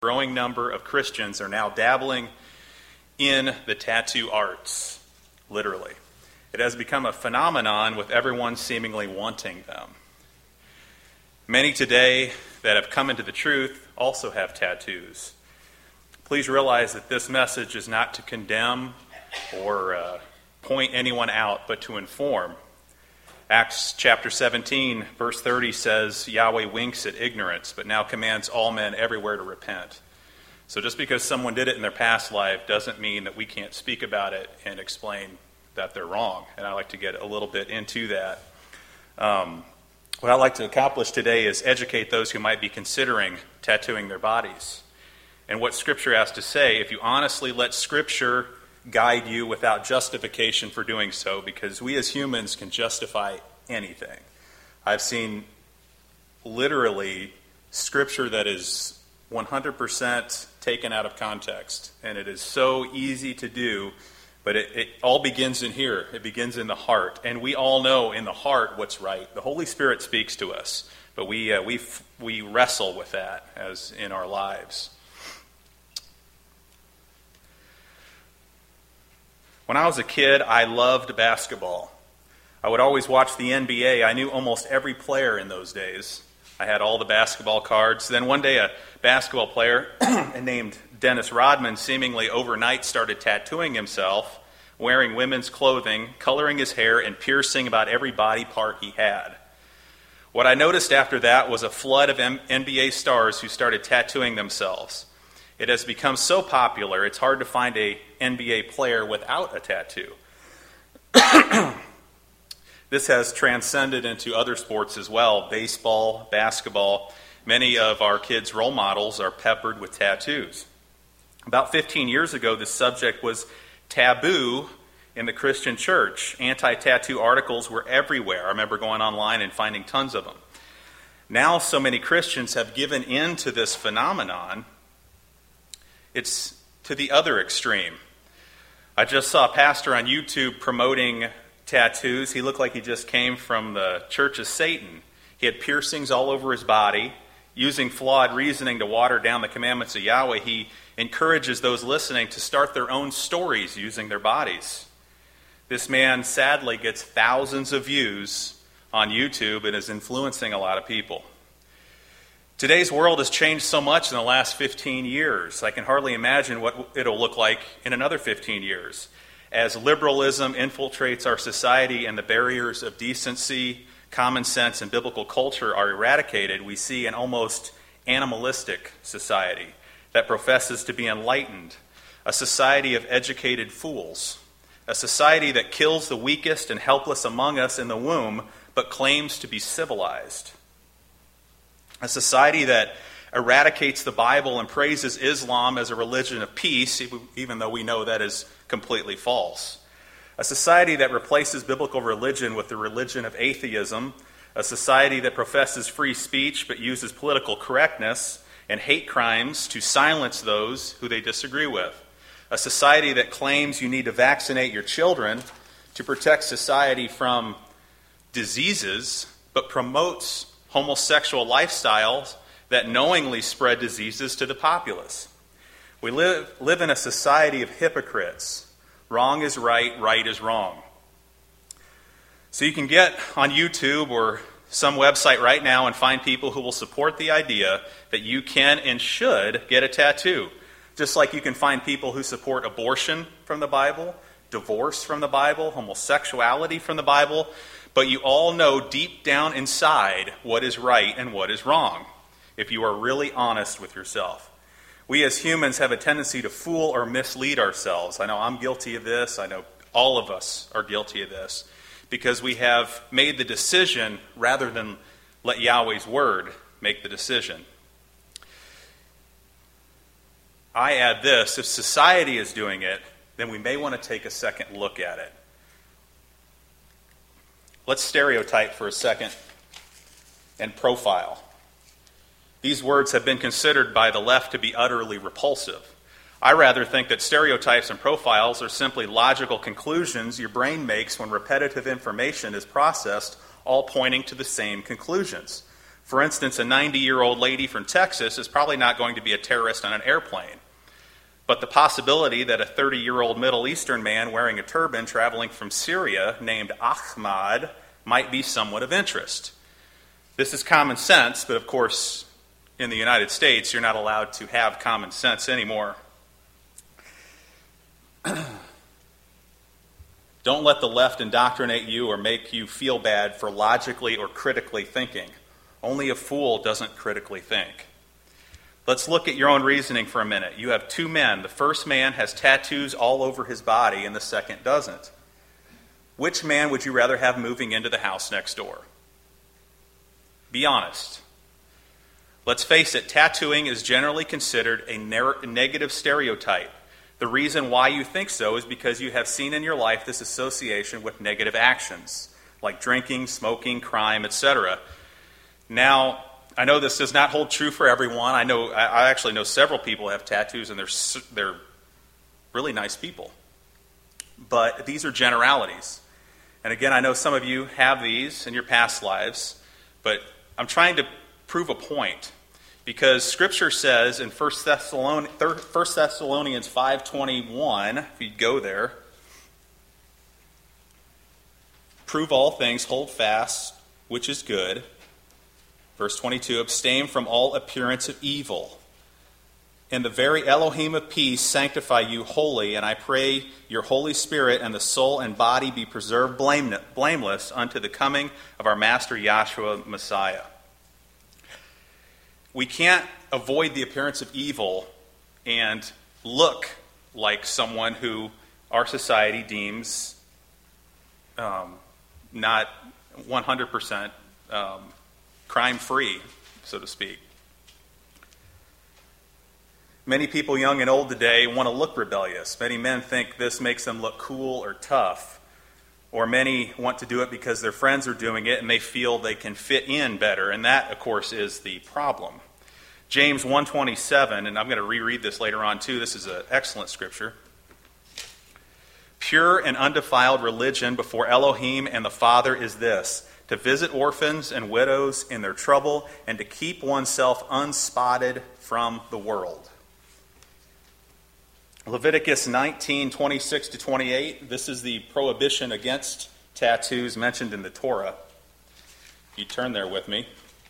growing number of Christians are now dabbling in the tattoo arts, literally. It has become a phenomenon with everyone seemingly wanting them. Many today that have come into the truth also have tattoos. Please realize that this message is not to condemn or point anyone out, but to inform. Acts chapter 17, verse 30 says, Yahweh winks at ignorance, but now commands all men everywhere to repent. So just because someone did it in their past life doesn't mean that we can't speak about it and explain that they're wrong. And I'd like to get a little bit into that. What I'd like to accomplish today is educate those who might be considering tattooing their bodies. And what Scripture has to say, if you honestly let Scripture guide you without justification for doing so, because we as humans can justify anything. I've seen literally Scripture that is 100% taken out of context, and it is so easy to do, but it all begins in here. It begins in the heart, and we all know in the heart what's right. The Holy Spirit speaks to us, but we wrestle with that as in our lives. When I was a kid, I loved basketball. I would always watch the NBA. I knew almost every player in those days. I had all the basketball cards. Then one day, a basketball player named Dennis Rodman seemingly overnight started tattooing himself, wearing women's clothing, coloring his hair, and piercing about every body part he had. What I noticed after that was a flood of NBA stars who started tattooing themselves. It has become so popular, it's hard to find an NBA player without a tattoo. This has transcended into other sports as well, baseball, basketball. Many of our kids' role models are peppered with tattoos. About 15 years ago, this subject was taboo in the Christian church. Anti-tattoo articles were everywhere. I remember going online and finding tons of them. Now so many Christians have given in to this phenomenon. It's to the other extreme. I just saw a pastor on YouTube promoting tattoos. He looked like he just came from the Church of Satan. He had piercings all over his body. Using flawed reasoning to water down the commandments of Yahweh, he encourages those listening to start their own stories using their bodies. This man sadly gets thousands of views on YouTube and is influencing a lot of people. Today's world has changed so much in the last 15 years. I can hardly imagine what it'll look like in another 15 years. As liberalism infiltrates our society and the barriers of decency, common sense, and biblical culture are eradicated, we see an almost animalistic society that professes to be enlightened, a society of educated fools, a society that kills the weakest and helpless among us in the womb, but claims to be civilized. A society that eradicates the Bible and praises Islam as a religion of peace, even though we know that is completely false. A society that replaces biblical religion with the religion of atheism. A society that professes free speech but uses political correctness and hate crimes to silence those who they disagree with. A society that claims you need to vaccinate your children to protect society from diseases, but promotes homosexual lifestyles that knowingly spread diseases to the populace. We live in a society of hypocrites. Wrong is right, right is wrong. So you can get on YouTube or some website right now and find people who will support the idea that you can and should get a tattoo. Just like you can find people who support abortion from the Bible, divorce from the Bible, homosexuality from the Bible, but you all know deep down inside what is right and what is wrong, if you are really honest with yourself. We as humans have a tendency to fool or mislead ourselves. I know I'm guilty of this. I know all of us are guilty of this, because we have made the decision rather than let Yahweh's word make the decision. I add this: if society is doing it, then we may want to take a second look at it. Let's stereotype for a second and profile. These words have been considered by the left to be utterly repulsive. I rather think that stereotypes and profiles are simply logical conclusions your brain makes when repetitive information is processed, all pointing to the same conclusions. For instance, a 90-year-old lady from Texas is probably not going to be a terrorist on an airplane. But the possibility that a 30-year-old Middle Eastern man wearing a turban traveling from Syria named Ahmad might be somewhat of interest. This is common sense, but of course, in the United States, you're not allowed to have common sense anymore. Don't let the left indoctrinate you or make you feel bad for logically or critically thinking. Only a fool doesn't critically think. Let's look at your own reasoning for a minute. You have two men. The first man has tattoos all over his body, and the second doesn't. Which man would you rather have moving into the house next door? Be honest. Let's face it, tattooing is generally considered a negative stereotype. The reason why you think so is because you have seen in your life this association with negative actions, like drinking, smoking, crime, etc. Now, I know this does not hold true for everyone. I actually know several people who have tattoos, and they're really nice people. But these are generalities. And again, I know some of you have these in your past lives, but I'm trying to prove a point. Because Scripture says in 1 Thessalonians 5:21, if you go there, prove all things, hold fast, which is good. Verse 22, abstain from all appearance of evil. And the very Elohim of peace sanctify you wholly, and I pray your Holy Spirit and the soul and body be preserved blameless unto the coming of our Master Yahshua Messiah. We can't avoid the appearance of evil and look like someone who our society deems not 100% crime-free, so to speak. Many people, young and old today, want to look rebellious. Many men think this makes them look cool or tough. Or many want to do it because their friends are doing it and they feel they can fit in better. And that, of course, is the problem. James 1:27, and I'm going to reread this later on too. This is an excellent scripture. Pure and undefiled religion before Elohim and the Father is this, to visit orphans and widows in their trouble and to keep oneself unspotted from the world. Leviticus 19:26-28, this is the prohibition against tattoos mentioned in the Torah. You turn there with me.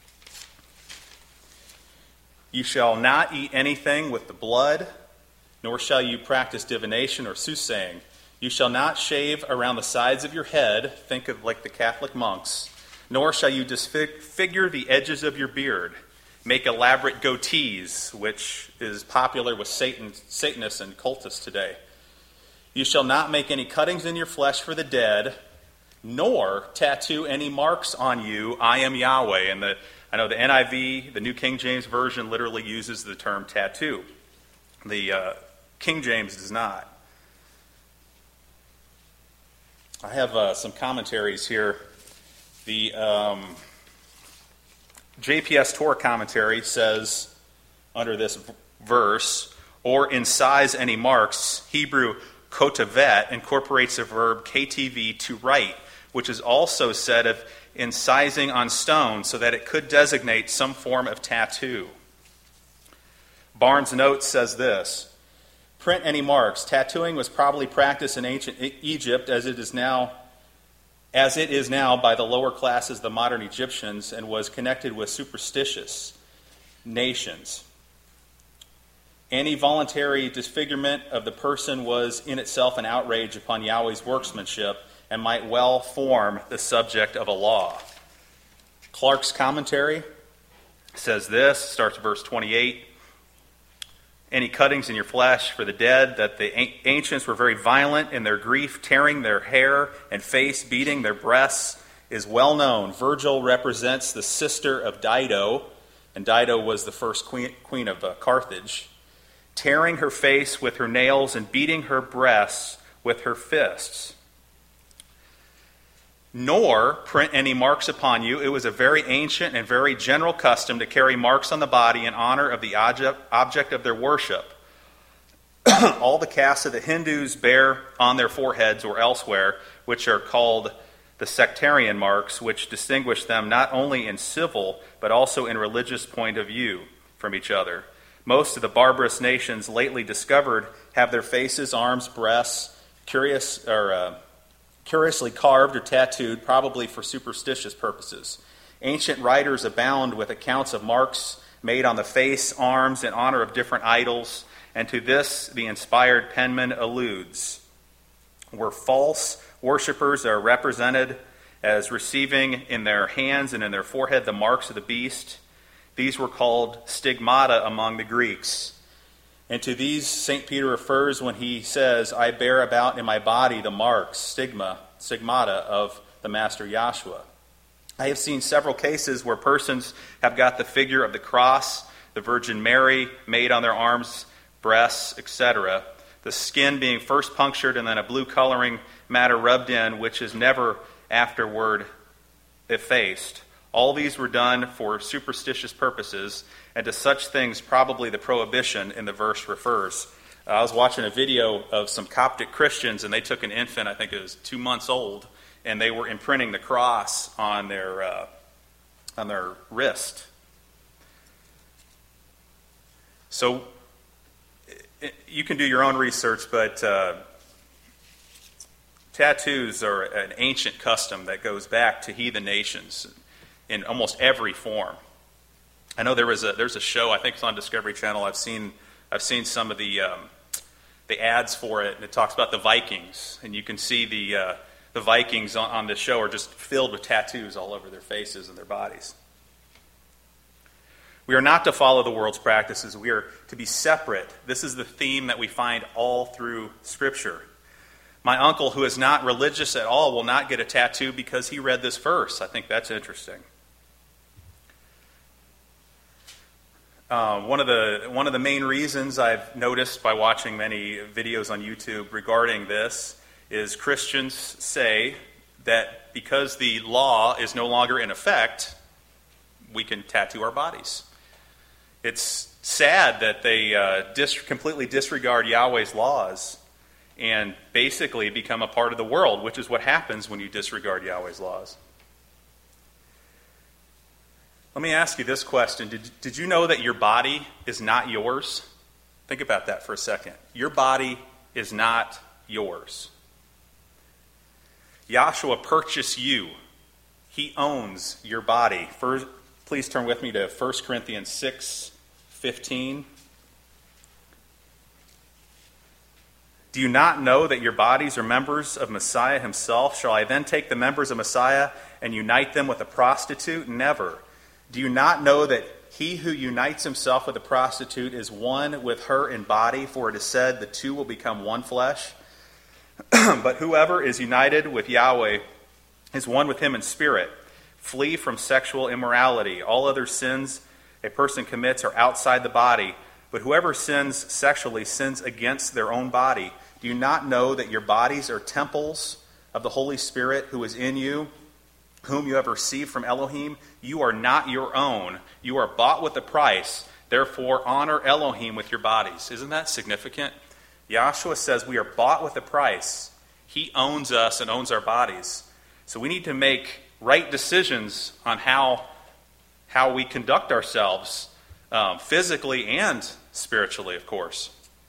You shall not eat anything with the blood, nor shall you practice divination or soothsaying. You shall not shave around the sides of your head, think of like the Catholic monks, nor shall you disfigure the edges of your beard. Make elaborate goatees, which is popular with Satanists and cultists today. You shall not make any cuttings in your flesh for the dead, nor tattoo any marks on you. I am Yahweh. And I know the NIV, the New King James Version, literally uses the term tattoo. The King James does not. I have some commentaries here. The JPS Torah commentary says, under this verse, or incise any marks, Hebrew kotavet incorporates the verb ktv, to write, which is also said of incising on stone so that it could designate some form of tattoo. Barnes' Notes says this, print any marks. Tattooing was probably practiced in ancient Egypt as it is now by the lower classes of the modern Egyptians and was connected with superstitious nations. Any voluntary disfigurement of the person was in itself an outrage upon Yahweh's workmanship and might well form the subject of a law. Clark's commentary says this, starts at verse 28. Any cuttings in your flesh for the dead, that the ancients were very violent in their grief, tearing their hair and face, beating their breasts, is well known. Virgil represents the sister of Dido, and Dido was the first queen of Carthage, tearing her face with her nails and beating her breasts with her fists. Nor print any marks upon you. It was a very ancient and very general custom to carry marks on the body in honor of the object of their worship. All the castes of the Hindus bear on their foreheads or elsewhere, which are called the sectarian marks which distinguish them not only in civil but also in religious point of view from each other. Most of the barbarous nations lately discovered have their faces, arms, breasts curiously carved or tattooed, probably for superstitious purposes. Ancient writers abound with accounts of marks made on the face, arms, in honor of different idols, and to this the inspired penman alludes, where false worshippers are represented as receiving in their hands and in their forehead the marks of the beast. These were called stigmata among the Greeks. And to these St. Peter refers when he says, I bear about in my body the marks, stigmata of the Master Yahshua. I have seen several cases where persons have got the figure of the cross, the Virgin Mary made on their arms, breasts, etc., the skin being first punctured and then a blue coloring matter rubbed in, which is never afterward effaced. All these were done for superstitious purposes, and to such things probably the prohibition in the verse refers. I was watching a video of some Coptic Christians, and they took an infant, I think it was 2 months old, and they were imprinting the cross on their wrist. So you can do your own research, but tattoos are an ancient custom that goes back to heathen nations in almost every form. I know there's a show, I think it's on Discovery Channel. I've seen some of the ads for it, and it talks about the Vikings, and you can see the Vikings on this show are just filled with tattoos all over their faces and their bodies. We are not to follow the world's practices. We are to be separate. This is the theme that we find all through Scripture. My uncle, who is not religious at all, will not get a tattoo because he read this verse. I think that's interesting. One of the main reasons I've noticed by watching many videos on YouTube regarding this is Christians say that because the law is no longer in effect, we can tattoo our bodies. It's sad that they completely disregard Yahweh's laws and basically become a part of the world, which is what happens when you disregard Yahweh's laws. Let me ask you this question. Did you know that your body is not yours? Think about that for a second. Your body is not yours. Yahshua purchased you. He owns your body. First, please turn with me to 1 Corinthians 6:15. Do you not know that your bodies are members of Messiah himself? Shall I then take the members of Messiah and unite them with a prostitute? Never. Do you not know that he who unites himself with a prostitute is one with her in body? For it is said, the two will become one flesh. But whoever is united with Yahweh is one with him in spirit. Flee from sexual immorality. All other sins a person commits are outside the body, but whoever sins sexually sins against their own body. Do you not know that your bodies are temples of the Holy Spirit who is in you, whom you have received from Elohim? You are not your own. You are bought with a price. Therefore, honor Elohim with your bodies. Isn't that significant? Yahshua says we are bought with a price. He owns us and owns our bodies. So we need to make right decisions on how we conduct ourselves physically and spiritually, of course.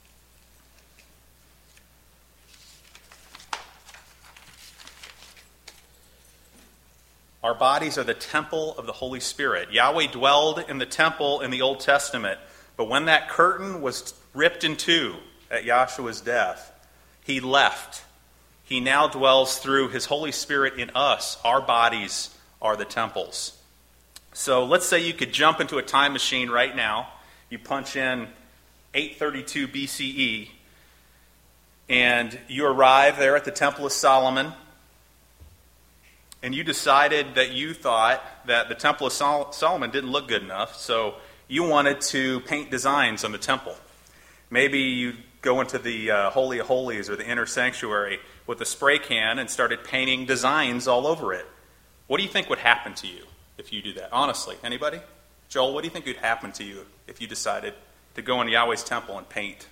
Our bodies are the temple of the Holy Spirit. Yahweh dwelled in the temple in the Old Testament, but when that curtain was ripped in two at Yahshua's death, he left. He now dwells through his Holy Spirit in us. Our bodies are the temples. So let's say you could jump into a time machine right now. You punch in 832 BCE, and you arrive there at the Temple of Solomon, and you decided that you thought that the Temple of Solomon didn't look good enough, so you wanted to paint designs on the temple. Maybe you go into the Holy of Holies or the inner sanctuary with a spray can and started painting designs all over it. What do you think would happen to you if you do that? Honestly, anybody? Joel, what do you think would happen to you if you decided to go into Yahweh's temple and paint?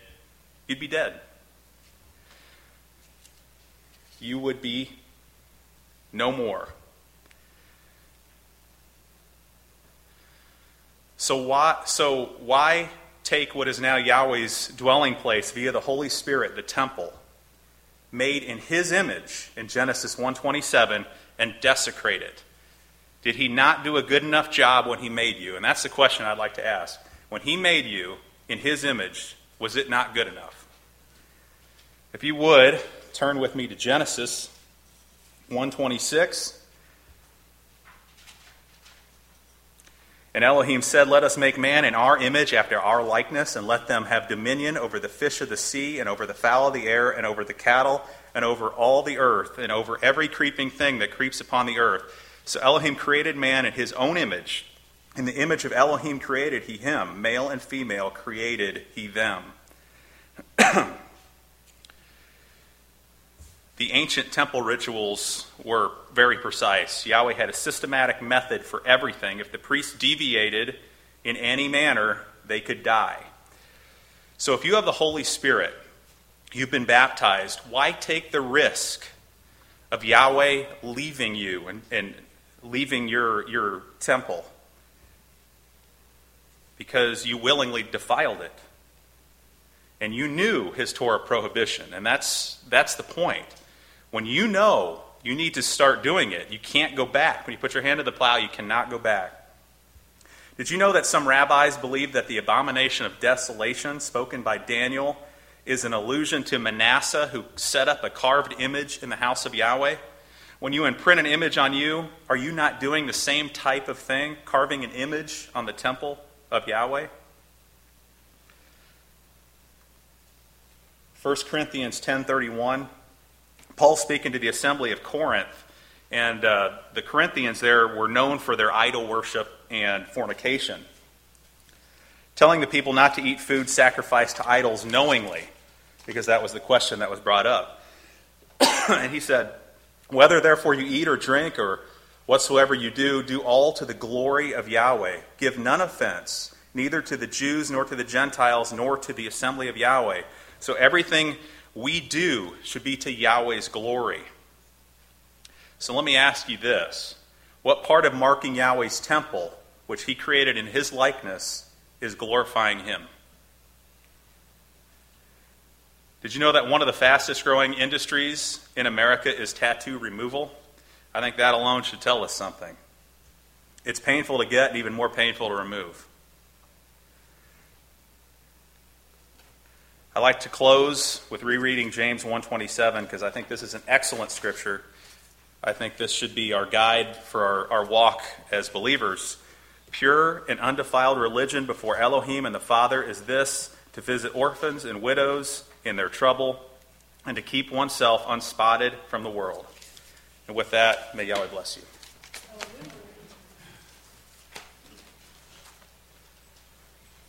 You'd be dead. You would be No more. So why take what is now Yahweh's dwelling place via the Holy Spirit, the temple, made in his image in Genesis 1:27, and desecrate it? Did he not do a good enough job when he made you? And that's the question I'd like to ask. When he made you in his image, was it not good enough? If you would, turn with me to Genesis 1:26. And Elohim said, "Let us make man in our image after our likeness, and let them have dominion over the fish of the sea, and over the fowl of the air, and over the cattle, and over all the earth, and over every creeping thing that creeps upon the earth." So Elohim created man in his own image. In the image of Elohim created he him. Male and female created he them. The ancient temple rituals were very precise. Yahweh had a systematic method for everything. If the priests deviated in any manner, they could die. So if you have the Holy Spirit, you've been baptized, why take the risk of Yahweh leaving you and leaving your temple? Because you willingly defiled it. And you knew his Torah prohibition. And that's the point. When you know you need to start doing it, you can't go back. When you put your hand to the plow, you cannot go back. Did you know that some rabbis believe that the abomination of desolation spoken by Daniel is an allusion to Manasseh, who set up a carved image in the house of Yahweh? When you imprint an image on you, are you not doing the same type of thing, carving an image on the temple of Yahweh? 1 Corinthians 10:31. Paul speaking to the assembly of Corinth, and the Corinthians there were known for their idol worship and fornication, telling the people not to eat food sacrificed to idols knowingly, because that was the question that was brought up. And he said, "Whether therefore you eat or drink or whatsoever you do, do all to the glory of Yahweh. Give none offense, neither to the Jews nor to the Gentiles nor to the assembly of Yahweh." So everything we do should be to Yahweh's glory. So let me ask you this. What part of marking Yahweh's temple, which he created in his likeness, is glorifying him? Did you know that one of the fastest growing industries in America is tattoo removal? I think that alone should tell us something. It's painful to get and even more painful to remove. I like to close with rereading James 1:27 because I think this is an excellent scripture. I think this should be our guide for our walk as believers. Pure and undefiled religion before Elohim and the Father is this: to visit orphans and widows in their trouble, and to keep oneself unspotted from the world. And with that, may Yahweh bless you.